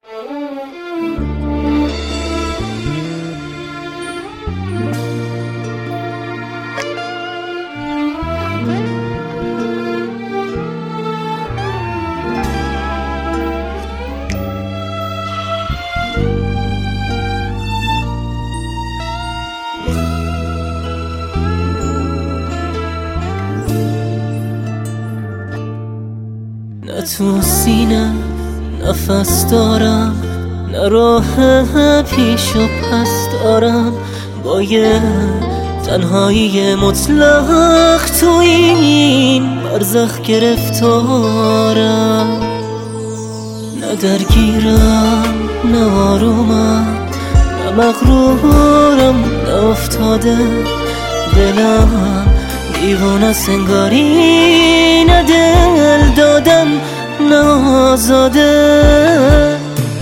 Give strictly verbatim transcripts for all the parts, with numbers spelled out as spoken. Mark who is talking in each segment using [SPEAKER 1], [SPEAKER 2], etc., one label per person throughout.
[SPEAKER 1] نه تو سینه نفس دارم، نه راه پیش و پس دارم، با یه تنهایی مطلق تو این برزخ گرفتارم. نه درگیرم نه آرومم، نه مغرورم نه افتاده، دلم دیوانه سنگاری، نه دل دادن نه آزاده.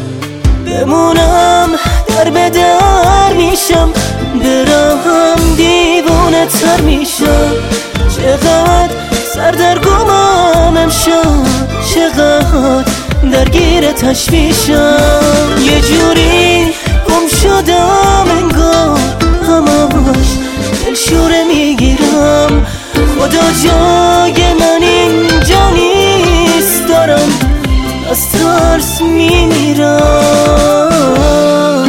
[SPEAKER 1] بمونم در به در میشم، برم دیوانه تر میشم. چقدر سردرگمم امشب، چقدر درگیر تشویشم. یه جوری گم شدم انگار، همش دلشوره میگیرم. خدا جای من اینجا نیست، دارم از ترس میمیرم.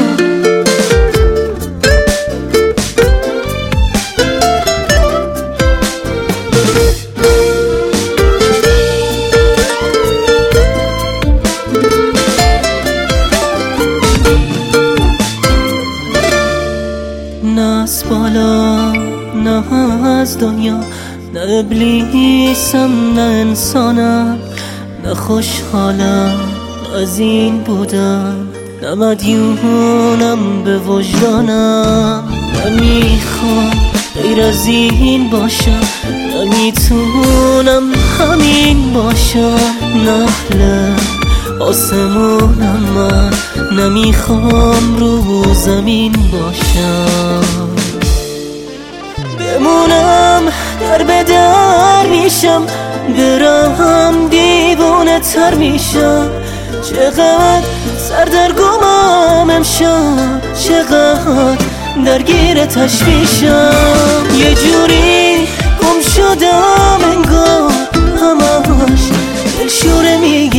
[SPEAKER 1] نه از بالا نه از دنیا، نه ابلیسم نه انسانم، نه خوشحالم از این بودن، نه مدیونم به وجدانم. نمیخوام غیر از این باشم، نمیتونم همین باشم. نحل آسمونم من، نمیخوام رو زمین باشم. بمونم در به در میشم، برم دیوانه تر میشم. چقدر سردرگمم امشب، چقدر درگیر تشویشم. یه جوری گم شدم انگار، همش دلشوره میگیرم.